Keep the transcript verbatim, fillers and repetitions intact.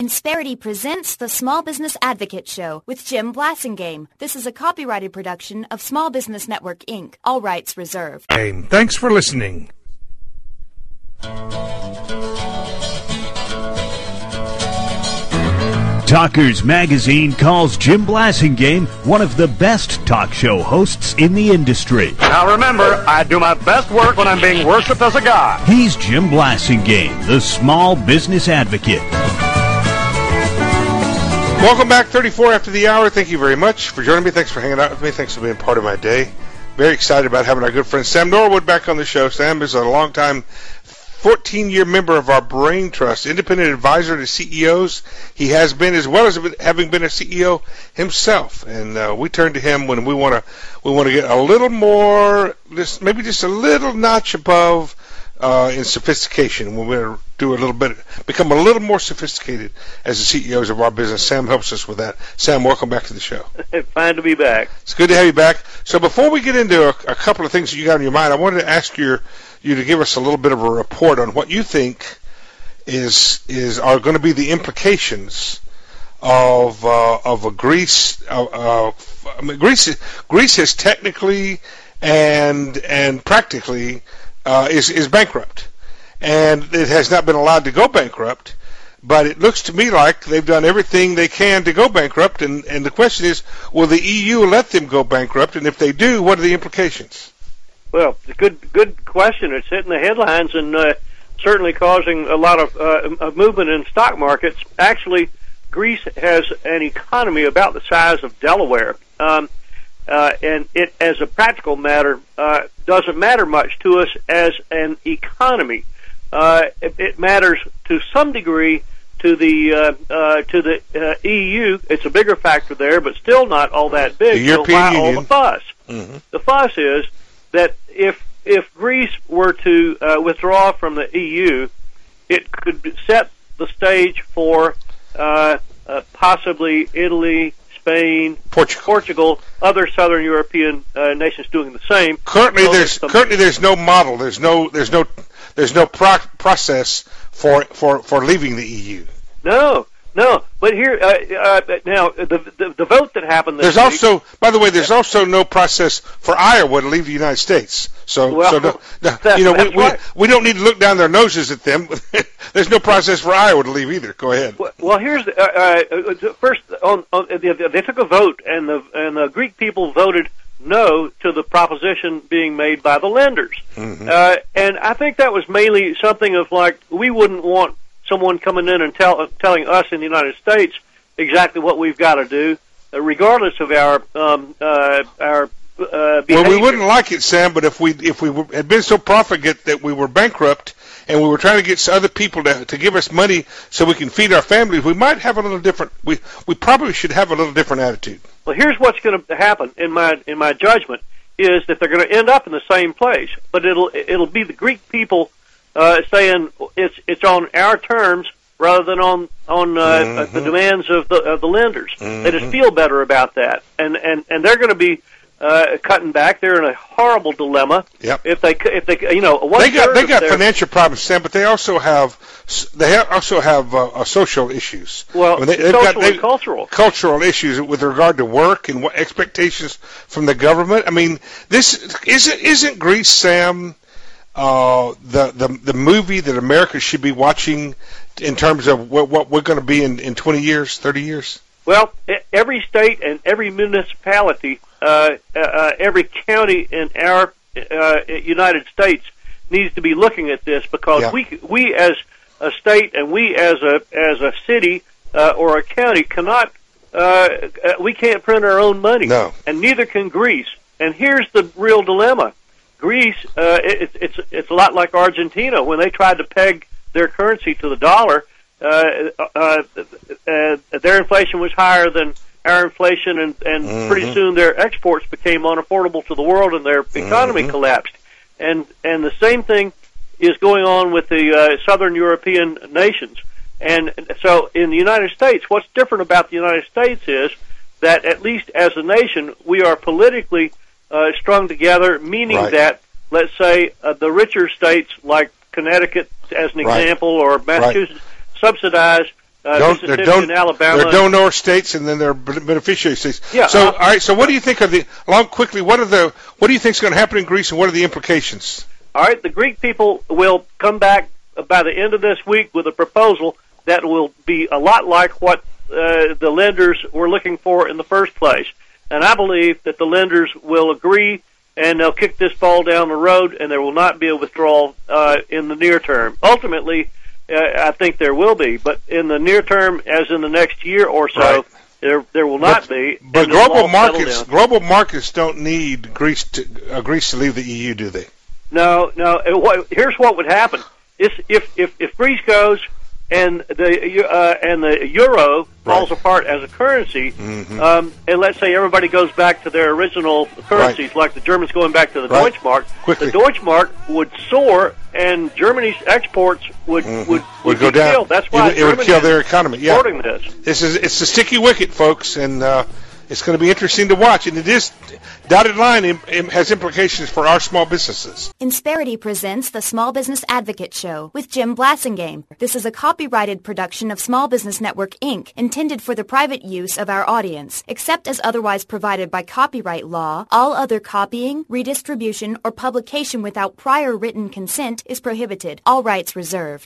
Insperity presents the Small Business Advocate Show with Jim Blasingame. This is a copyrighted production of Small Business Network, Incorporated. All rights reserved. Thanks for listening. Talkers Magazine calls Jim Blasingame one of the best talk show hosts in the industry. Now remember, I do my best work when I'm being worshipped as a god. He's Jim Blasingame, the Small Business Advocate. Welcome back, thirty-four after the hour. Thank you very much for joining me. Thanks for hanging out with me. Thanks for being part of my day. Very excited about having our good friend Sam Norwood back on the show. Sam is a longtime fourteen-year member of our Brain Trust, independent advisor to C E Os. He has been, as well as having been a C E O himself, and uh, we turn to him when we want to we want to get a little more, just maybe just a little notch above uh, in sophistication. When we do a little bit, become a little more sophisticated as the C E Os of our business. Sam helps us with that. Sam, welcome back to the show. Fine to be back. It's good to have you back. So before we get into a, a couple of things that you got on your mind, I wanted to ask your you to give us a little bit of a report on what you think is is are going to be the implications of uh, of a Greece. Uh, uh, I mean, Greece Greece is technically and and practically uh, is is bankrupt, and it has not been allowed to go bankrupt. But it looks to me like they've done everything they can to go bankrupt, and, and the question is, will the E U let them go bankrupt? And if they do, what are the implications? Well, it's a good, good question. It's hitting the headlines and uh, certainly causing a lot of uh, movement in stock markets. Actually, Greece has an economy about the size of Delaware, um, uh, and it, as a practical matter, uh, doesn't matter much to us as an economy. Uh, it, it matters to some degree to the uh, uh, to the uh, E U. It's a bigger factor there, but still not all that big. The European so why Union. all the fuss? Mm-hmm. The fuss is that if if Greece were to uh, withdraw from the E U, it could set the stage for uh, uh, possibly Italy, Spain, Portugal. Portugal, other southern European uh, nations doing the same. Currently, So there's some, currently there's no model. There's no there's no there's no pro- process for, for for leaving the E U. No, no. But here uh, uh, now the, the the vote that happened. This There's week, also, by the way, there's also no process for Iowa to leave the United States. So, Well, so no, no, that- you know, we, that's right. we we don't need to look down their noses at them. There's no process for Iowa to leave either. Go ahead. Well, well, here's the, uh, uh, first. On, on they, they took a vote, and the and the Greek people voted no to the proposition being made by the lenders. Mm-hmm. Uh, and I think that was mainly something of like we wouldn't want someone coming in and tell, telling us in the United States exactly what we've got to do, uh, regardless of our um, uh, our uh, behavior. Well, we wouldn't like it, Sam, but if we if we were, had been so profligate that we were bankrupt and we were trying to get other people to to give us money so we can feed our families, we might have a little different. We we probably should have a little different attitude. Well, here's what's going to happen in my in my judgment is that they're going to end up in the same place, but it'll it'll be the Greek people uh, saying it's it's on our terms rather than on on uh, Mm-hmm. the demands of the of the lenders. Mm-hmm. They just feel better about that, and and and they're going to be uh, cutting back. They're in a horrible dilemma. Yep. If they if they you know one They got third they of got their- financial problems, Sam, but they also have they ha- also have uh, uh, social issues. Well, I mean, they, they've social got, they, and cultural. cultural issues with regard to work and what expectations from the government. I mean, this isn't isn't Greece, Sam, uh, the the the movie that America should be watching in terms of what, what we're going to be in, in twenty years, thirty years. Well, e- every state and every municipality, uh, uh, every county in our uh, United States needs to be looking at this because Yeah. we we as a state and we as a as a city uh, or a county cannot uh, uh, we can't print our own money, No. and neither can Greece. And here's the real dilemma: Greece, uh, it, it's it's a lot like Argentina when they tried to peg their currency to the dollar. Uh, uh, uh, their inflation was higher than our inflation, and, and Mm-hmm. pretty soon their exports became unaffordable to the world, and their economy Mm-hmm. collapsed. And and the same thing is going on with the uh, southern European nations. And so in the United States, what's different about the United States is that at least as a nation, we are politically uh, strung together, meaning Right. that, let's say, uh, the richer states like Connecticut, as an Right. example, or Massachusetts, subsidize uh, Don, Mississippi don, and Alabama. They're donor states, and then they're beneficiary states. Yeah. So, uh, all right. So, what do you think of the? Along quickly, what are the? What do you think is going to happen in Greece, and what are the implications? All right. The Greek people will come back by the end of this week with a proposal that will be a lot like what uh, the lenders were looking for in the first place. And I believe that the lenders will agree, and they'll kick this ball down the road, and there will not be a withdrawal uh, in the near term. Ultimately, uh, I think there will be, but in the near term, as in the next year or so, right. there there will not but, be. But global markets, global markets don't need Greece to uh, Greece to leave the E U, do they? No, no. It, what, here's what would happen: if if if, if Greece goes and the uh, and the euro falls right. apart as a currency, mm-hmm. um, and let's say everybody goes back to their original currencies, right. like the Germans going back to the right. Deutschmark, Quickly. the Deutschmark would soar, and Germany's exports would mm-hmm. would, would, would go be down. killed. That's why it, it would kill their economy. Yeah, supporting this. This is it's the sticky wicket, folks, and uh, it's going to be interesting to watch. And it is dotted line im- im- has implications for our small businesses. Insperity presents the Small Business Advocate Show with Jim Blassingame. This is a copyrighted production of Small Business Network, Incorporated, intended for the private use of our audience. Except as otherwise provided by copyright law, all other copying, redistribution, or publication without prior written consent is prohibited. All rights reserved.